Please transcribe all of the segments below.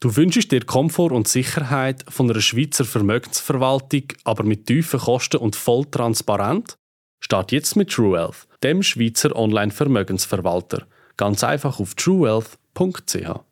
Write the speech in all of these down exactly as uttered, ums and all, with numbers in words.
Du wünschst dir Komfort und Sicherheit von einer Schweizer Vermögensverwaltung, aber mit tiefen Kosten und voll transparent? Start jetzt mit TrueWealth, dem Schweizer Online-Vermögensverwalter. Ganz einfach auf true wealth punkt c h.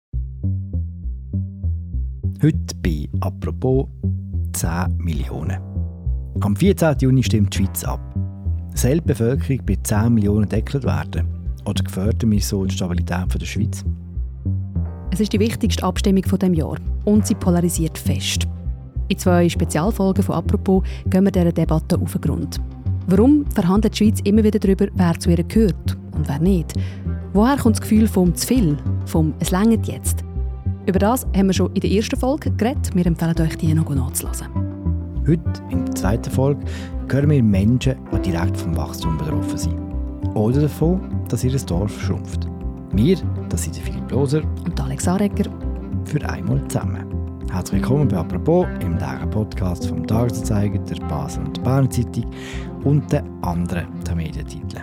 Heute bei «Apropos» zehn Millionen. Am vierzehnten Juni stimmt die Schweiz ab. Soll die Bevölkerung bei zehn Millionen deckelt werden? Oder gefährden wir so die Stabilität der Schweiz? Es ist die wichtigste Abstimmung dieses Jahres und sie polarisiert fest. In zwei Spezialfolgen von «Apropos» gehen wir dieser Debatte auf den Grund. Warum verhandelt die Schweiz immer wieder darüber, wer zu ihr gehört und wer nicht? Woher kommt das Gefühl vom «zu viel», vom «es reicht jetzt»? Über das haben wir schon in der ersten Folge geredet. Wir empfehlen euch, die noch nachzuhören. Heute, in der zweiten Folge, hören wir Menschen, die direkt vom Wachstum betroffen sind. Oder davon, dass ihr Dorf schrumpft. Wir, das sind Philipp Loser und Alex Aregger. Für einmal zusammen. Herzlich willkommen bei «Apropos», im täglichen Podcast vom «Tagesanzeiger», der «Basel» und der «Berner Zeitung» und den anderen Medientiteln.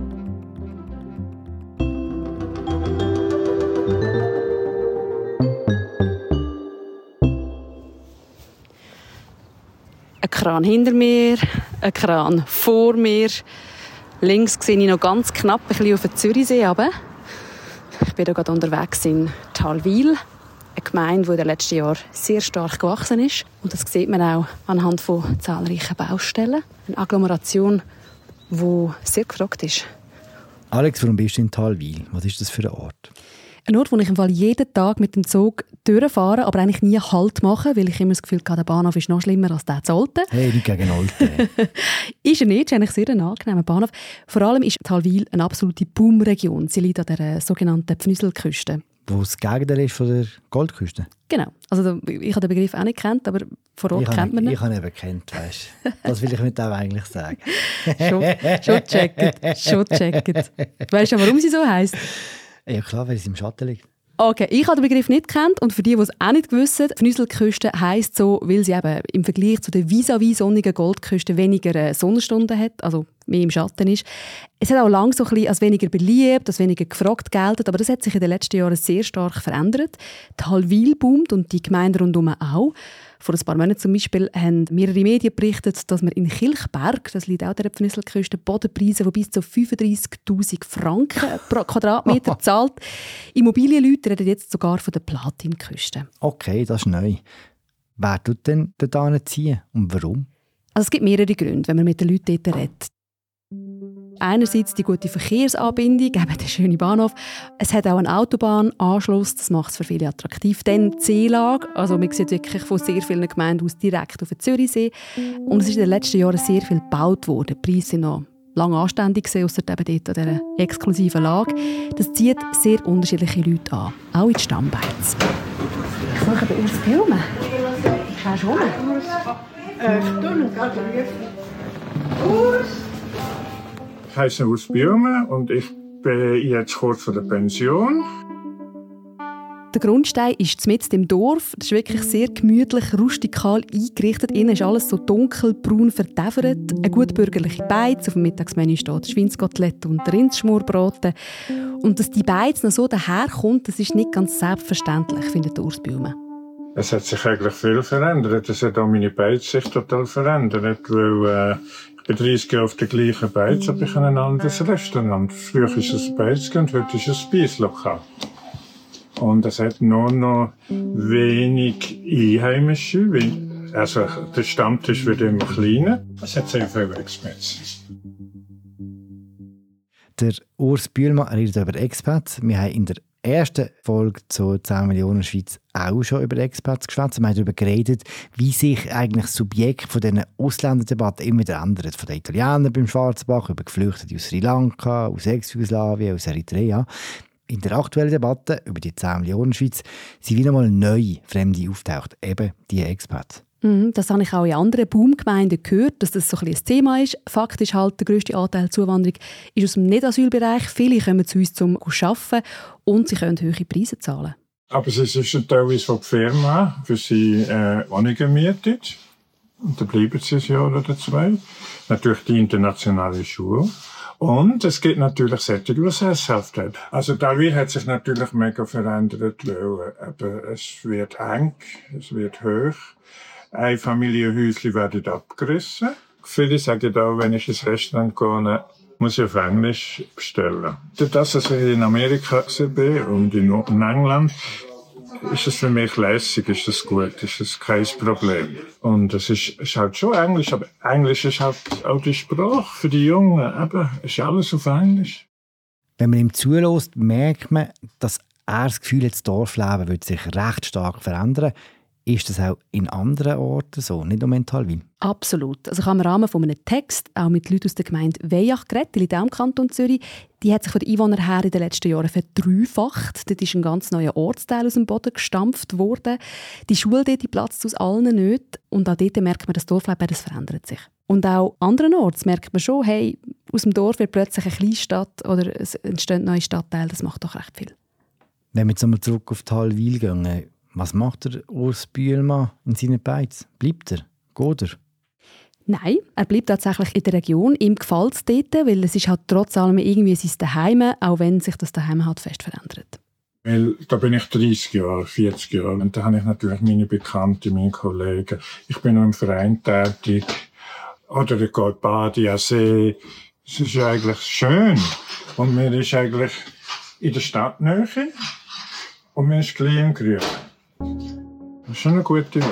Ein Kran hinter mir, ein Kran vor mir. Links sehe ich noch ganz knapp ein bisschen auf den Zürichsee runter. Ich bin hier gerade unterwegs in Talwil, eine Gemeinde, die in den letzten Jahren sehr stark gewachsen ist. Und das sieht man auch anhand von zahlreichen Baustellen. Eine Agglomeration, die sehr gefragt ist. Alex, warum bist du in Talwil? Was ist das für ein Ort? Ein Ort, wo ich im Fall jeden Tag mit dem Zug durchfahre, aber eigentlich nie Halt mache, weil ich immer das Gefühl habe, der Bahnhof ist noch schlimmer als der zu Olten. Hey, nicht gegen Olten. Ist er nicht, ist eigentlich sehr ein angenehmer Bahnhof. Vor allem ist Talwil eine absolute Boomregion. Sie liegt an der sogenannten Pfnüselküste. Wo das Gegenteil ist von der Goldküste? Genau. Also, ich habe den Begriff auch nicht gekannt, aber vor Ort kennt man ihn. Ich habe ihn eben gekannt, weißt du. Das will ich mit dem eigentlich sagen. schon, schon checket, schon checket. Weißt du, warum sie so heisst? Ja klar, weil es im Schatten liegt. Okay, ich habe den Begriff nicht gekannt und für die, die es auch nicht wissen, die Pfnüselküste heisst so, weil sie eben im Vergleich zu der vis-à-vis sonnigen Goldküste weniger Sonnenstunden hat, also mehr im Schatten ist. Es hat auch lange so ein bisschen als weniger beliebt, als weniger gefragt gelten, aber das hat sich in den letzten Jahren sehr stark verändert. Talwil boomt und die Gemeinde rundherum auch. Vor ein paar Monaten zum Beispiel haben mehrere Medien berichtet, dass man in Kilchberg, das liegt auch an der Pfnüselküste, Bodenpreise von bis zu fünfunddreissigtausend Franken pro Quadratmeter zahlt. Immobilienleute reden jetzt sogar von der Platinküste. Okay, das ist neu. Wer tut denn da ziehen und warum? Also es gibt mehrere Gründe, wenn man mit den Leuten dort redet. Einerseits die gute Verkehrsanbindung, eben der schöne Bahnhof. Es hat auch einen Autobahnanschluss, das macht es für viele attraktiv. Dann die Seelage, also man sieht wirklich von sehr vielen Gemeinden aus direkt auf den Zürichsee. Und es ist in den letzten Jahren sehr viel gebaut worden. Die Preise sind noch lange anständig, ausser eben dort an dieser exklusiven Lage. Das zieht sehr unterschiedliche Leute an, auch in die Stammbeiz. Ich suche den Urs Blumen. Schaust du rum? Ich tue ihn gerade Urs! Ich heiße Urs Blumen und ich bin jetzt kurz vor der Pension. Der Grundstein ist mitten im Dorf. Das ist wirklich sehr gemütlich, rustikal eingerichtet. Innen ist alles so dunkelbraun vertäfert. Eine gut bürgerliche Beiz. Auf dem Mittagsmenü steht Schweinskotelett und Rindschmorbraten. Und dass die Beiz noch so daherkommt, das ist nicht ganz selbstverständlich, findet Urs Blumen. Es hat sich eigentlich viel verändert. Es hat auch meine Beiz sich total verändert, weil äh, ich bin dreißig Jahre auf der gleichen Beiz, aber ich habe ein anderes Restaurant. Früher war es ein Beiz und heute ist es ein Speislokal. Und es hat nur noch wenig Einheimische, weil, also der Stammtisch wird immer kleiner. Es hat sehr viele Expats. Der Urs Bühlmann redet über Expats. Wir haben in der ersten Folge zur zehn Millionen Schweiz auch schon über Expats geschwätzt. Wir haben darüber geredet, wie sich eigentlich das Subjekt von diesen Ausländerdebatten immer wieder ändert. Von den Italienern beim Schwarzbach, über Geflüchtete aus Sri Lanka, aus Ex-Jugoslawien, aus Eritrea. In der aktuellen Debatte über die zehn Millionen Schweiz sind wieder mal neu Fremde auftaucht, eben die Expats. Das habe ich auch in anderen Boomgemeinden gehört, dass das so ein, ein Thema ist. Fakt ist halt, der grösste Anteil Zuwanderung ist aus dem Nicht-Asylbereich. Viele kommen zu uns, um zu arbeiten und sie können hohe Preise zahlen. Aber es ist ein teilweise von der Firma, für sie äh, Wohnungen mietet. Und dann bleiben sie ein Jahr oder zwei. Natürlich die internationale Schule. Und es gibt natürlich solche, die sesshaft haben. Also Dalwil hat sich natürlich mega verändert, weil eben, es wird eng, es wird hoch. Einfamilienhäuschen werden abgerissen. Viele sagen auch, wenn ich ins Restaurant gehe, muss ich auf Englisch bestellen. Das, was ich in Amerika bin und in England, ist es für mich lässig, ist das gut, ist das kein Problem. Und es ist, ist halt schon Englisch, aber Englisch ist halt auch die Sprache für die Jungen. Eben, ist alles auf Englisch. Wenn man ihm zulässt, merkt man, dass er das Gefühl hat, das Dorfleben wird sich recht stark verändern. Ist das auch in anderen Orten so, nicht nur in Talwil? Absolut. Also ich habe im Rahmen von einem Text auch mit Leuten aus der Gemeinde Weyach geredet, in dem Kanton Zürich. Die hat sich von den Einwohnern her in den letzten Jahren verdreifacht. Dort ist ein ganz neuer Ortsteil aus dem Boden gestampft worden. Die Schule dort, die platzt aus allen nicht. Und auch dort merkt man, das Dorfleben, das verändert sich. Und auch andernorts merkt man schon, hey, aus dem Dorf wird plötzlich eine Kleinstadt oder es entstehen neue Stadtteile. Das macht doch recht viel. Wenn wir jetzt einmal zurück auf Talwil gehen, was macht der Urs Bühlmann in seinen Beiz? Bleibt er? Geht er? Nein, er bleibt tatsächlich in der Region. Ihm gefällt es dort, weil es ist halt trotz allem irgendwie sein Daheim, auch wenn sich das Daheim halt fest verändert. Weil da bin ich dreißig Jahre, vierzig Jahre und da habe ich natürlich meine Bekannten, meine Kollegen. Ich bin noch im Verein tätig. Oder ich gehe baden an See. Es ist eigentlich schön. Und mir ist eigentlich in der Stadtnähe und mir ist gleich im Grün. Das ist schon eine gute Weg.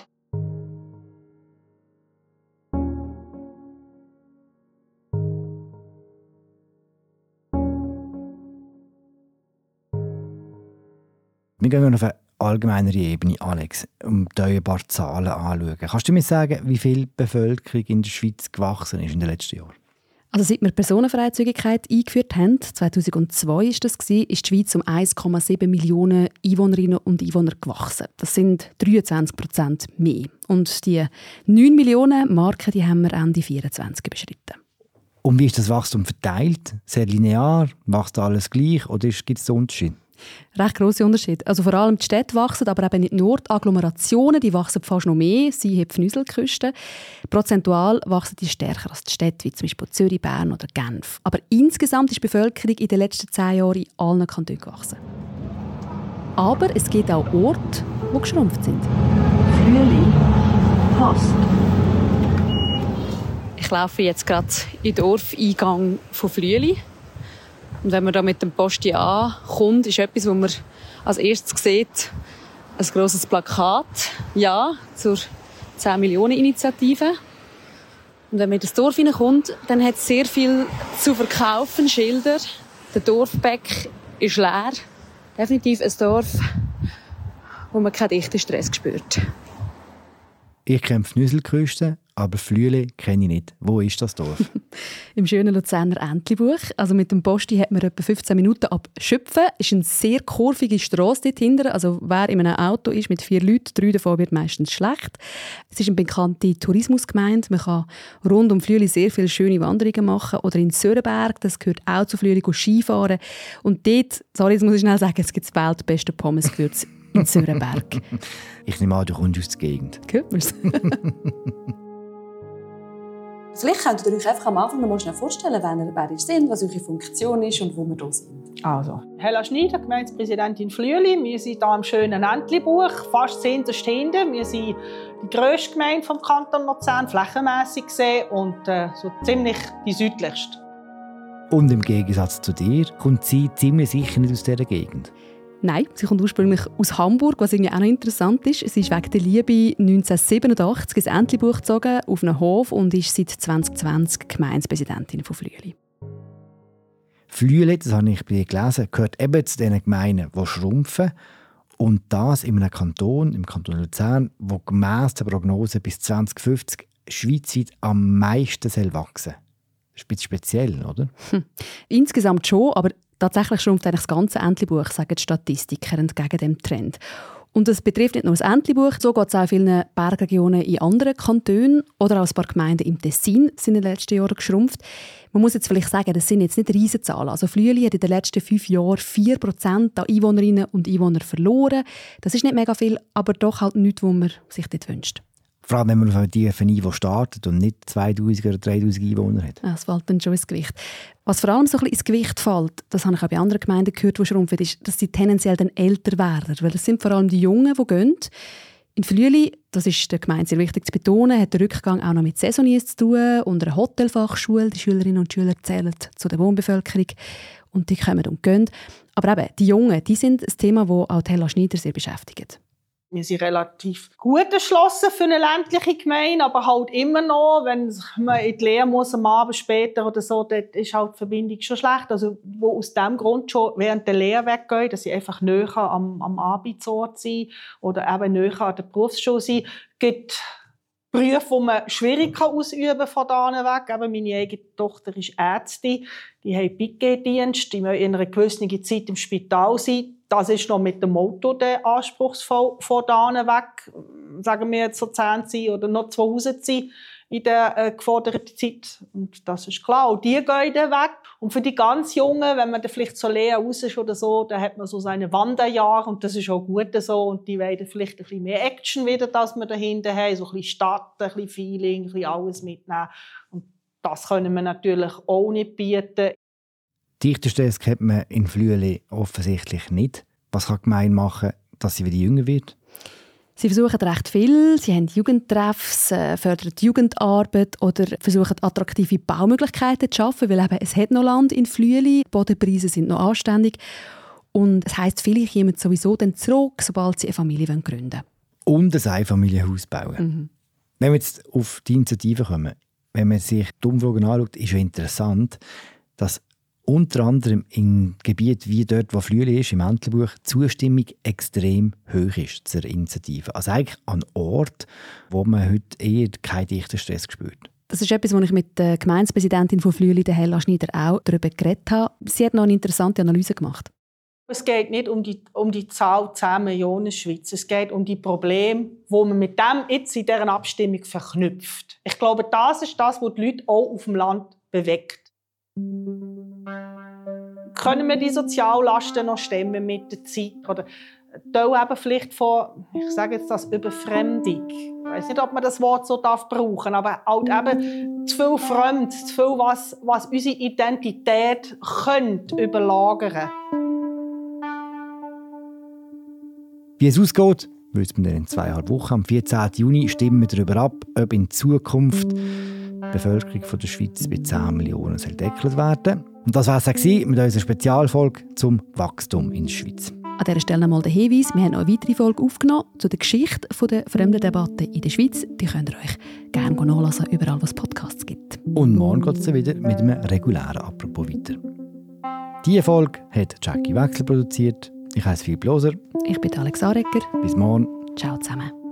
Wir gehen auf eine allgemeinere Ebene, Alex, um dir ein paar Zahlen anzuschauen. Kannst du mir sagen, wie viel Bevölkerung in der Schweiz gewachsen ist in den letzten Jahren? Also seit wir die Personenfreizügigkeit eingeführt haben, zweitausendzwei war das, ist die Schweiz um eins Komma sieben Millionen Einwohnerinnen und Einwohner gewachsen. Das sind dreiundzwanzig Prozent mehr. Und die neun Millionen Marke, die haben wir Ende vierundzwanzig überschritten. Und wie ist das Wachstum verteilt? Sehr linear? Wächst alles gleich oder gibt es Unterschiede? Recht grosser Unterschied. Also vor allem die Städte wachsen, aber eben nicht nur die Agglomerationen, die wachsen fast noch mehr, sie haben die Fnüselküste. Prozentual wachsen die stärker als die Städte, wie zum Beispiel Zürich, Bern oder Genf. Aber insgesamt ist die Bevölkerung in den letzten zehn Jahren in allen Kantonen gewachsen. Aber es gibt auch Orte, die geschrumpft sind. Flüeli, Post. Ich laufe jetzt gerade in den Dorfeingang von Flüeli. Und wenn man da mit dem Posti ankommt, ist etwas, was man als erstes sieht, ein grosses Plakat, ja, zur zehn Millionen Initiative. Und wenn man in das Dorf hineinkommt, dann hat es sehr viel zu verkaufen, Schilder. Der Dorfbeck ist leer. Definitiv ein Dorf, wo man keinen dichten Stress spürt. Ich kenne Fnüselküste, aber Flüeli kenne ich nicht. Wo ist das Dorf? Im schönen Luzerner Entlebuch. Also mit dem Posti hat man etwa fünfzehn Minuten ab Schöpfen. Es ist eine sehr kurvige Strasse dort hinten. Also wer in einem Auto ist mit vier Leuten, drei davon wird meistens schlecht. Es ist eine bekannte Tourismusgemeinde. Man kann rund um Flüeli sehr viele schöne Wanderungen machen. Oder in Sörenberg, das gehört auch zu Flüeli, Skifahren. Und dort, sorry, jetzt muss ich schnell sagen, es gibt das weltbeste Pommesgewürz in Sörenberg. Ich nehme an, du kommst aus der Gegend. Hört man es? Vielleicht könnt ihr euch einfach am Anfang noch mal schnell vorstellen, wer, wer ihr seid, was eure Funktion ist und wo wir hier sind. Also, Hella Schneider, Gemeindepräsidentin Flüeli. Wir sind hier im schönen Entlebuch, fast zehnterst hinten. Wir sind die grösste Gemeinde vom Kanton Luzern, flächenmässig gesehen, und äh, so ziemlich die südlichste. Und im Gegensatz zu dir kommt sie ziemlich sicher nicht aus dieser Gegend. Nein, sie kommt ursprünglich aus Hamburg, was irgendwie auch noch interessant ist. Sie ist wegen der Liebe neunzehnhundertsiebenundachtzig ins Entlebuch gezogen, auf einen Hof, und ist seit zwanzig zwanzig Gemeindepräsidentin von Flüeli. Flüeli, das habe ich bei dir gelesen, gehört eben zu den Gemeinden, die schrumpfen. Und das in einem Kanton, im Kanton Luzern, wo gemäss der Prognose bis zwanzig fünfzig schweizweit am meisten wachsen soll. Das ist ein bisschen speziell, oder? Hm. Insgesamt schon, aber tatsächlich schrumpft eigentlich das ganze Entlebuch, sagen die Statistiker, entgegen dem Trend. Und das betrifft nicht nur das Entlebuch, so geht es auch in vielen Bergregionen in anderen Kantonen oder auch ein paar Gemeinden im Tessin sind in den letzten Jahren geschrumpft. Man muss jetzt vielleicht sagen, das sind jetzt nicht Riesenzahlen. Also Flüeli hat in den letzten fünf Jahren vier Prozent an Einwohnerinnen und Einwohnern verloren. Das ist nicht mega viel, aber doch halt nichts, was man sich dort wünscht. Vor allem, wenn man auf einem tiefen Niveau startet und nicht zweitausend oder dreitausend Einwohner hat. Ja, es fällt dann schon ins Gewicht. Was vor allem so ein bisschen ins Gewicht fällt, das habe ich auch bei anderen Gemeinden gehört, die schrumpfen, ist, dass sie tendenziell dann älter werden. Weil das sind vor allem die Jungen, die gehen. In Flüeli, das ist der Gemeinde sehr wichtig zu betonen, hat der Rückgang auch noch mit Saisoniers zu tun und einer Hotelfachschule. Die Schülerinnen und Schüler zählen zu der Wohnbevölkerung und die kommen und gehen. Aber eben, die Jungen, die sind ein Thema, das auch Hella Schneider sehr beschäftigt. Wir sind relativ gut erschlossen für eine ländliche Gemeinde, aber halt immer noch, wenn man in die Lehre muss, am Abend später oder so, dort ist halt die Verbindung schon schlecht. Also, wo aus diesem Grund schon während der Lehre weggehen, dass sie einfach näher am, am Arbeitsort sind oder eben näher an der Berufsschule sind. Es gibt Berufe, die man schwierig ausüben kann von da weg. Eben meine eigene Tochter ist Ärztin, die hat Piquet-Dienst, die müssen in einer gewissen Zeit im Spital sein. Das ist noch mit dem Auto der anspruchsvoll von da weg, sagen wir jetzt so zehn sein oder noch zu Hause sein in der äh, geforderten Zeit. Und das ist klar. Und die gehen dann weg. Und für die ganz Jungen, wenn man dann vielleicht so leer raus ist oder so, dann hat man so seine Wanderjahre und das ist auch gut so. Und die wollen vielleicht ein bisschen mehr Action wieder, dass wir dahinter haben. So ein bisschen Stadt, ein bisschen Feeling, ein bisschen alles mitnehmen. Und das können wir natürlich auch nicht bieten. Dichterstress kennt man in Flüeli offensichtlich nicht. Was kann die Gemeinde machen, dass sie wieder jünger wird? Sie versuchen recht viel. Sie haben Jugendtreffs, äh, fördern die Jugendarbeit oder versuchen attraktive Baumöglichkeiten zu schaffen, weil eben, es hat noch Land in Flüeli, die Bodenpreise sind noch anständig. Und es heisst, viele kommen sowieso dann zurück, sobald sie eine Familie gründen wollen. Und ein Einfamilienhaus bauen. Mhm. Wenn wir jetzt auf die Initiative kommen, wenn man sich die Umfragen anschaut, ist ja interessant, dass unter anderem im Gebiet wie dort, wo Flüeli ist, im Entlebuch, die Zustimmung extrem hoch ist zur Initiative. Also eigentlich an Ort, wo man heute eher keinen Dichterstress spürt. Das ist etwas, was ich mit der Gemeindepräsidentin von Flüeli, der Hella Schneider, auch darüber geredet habe. Sie hat noch eine interessante Analyse gemacht. Es geht nicht um die, um die Zahl zehn Millionen Schweizer. Es geht um die Probleme, die man mit dem jetzt in dieser Abstimmung verknüpft. Ich glaube, das ist das, was die Leute auch auf dem Land bewegt. Können wir die Soziallasten noch stemmen mit der Zeit? Oder da eben vielleicht von, ich sage jetzt das, Überfremdung. Ich weiß nicht, ob man das Wort so darf brauchen, aber halt eben zu viel fremd, zu viel, was, was unsere Identität könnte überlagern. Wie es ausgeht, wissen wir in zweieinhalb Wochen. Am vierzehnten Juni stimmen wir darüber ab, ob in Zukunft die Bevölkerung der Schweiz bei zehn Millionen gedeckelt werden. Und das war es auch mit unserer Spezialfolge zum Wachstum in der Schweiz. An dieser Stelle einmal der Hinweis, wir haben noch eine weitere Folge aufgenommen zu der Geschichte der Fremdendebatte in der Schweiz. Die könnt ihr euch gerne nachlesen, überall wo es Podcasts gibt. Und morgen geht es wieder mit einem regulären Apropos weiter. Diese Folge hat Jackie Wechsel produziert. Ich heiße Philipp Loser. Ich bin Alex Arecker. Bis morgen. Ciao zusammen.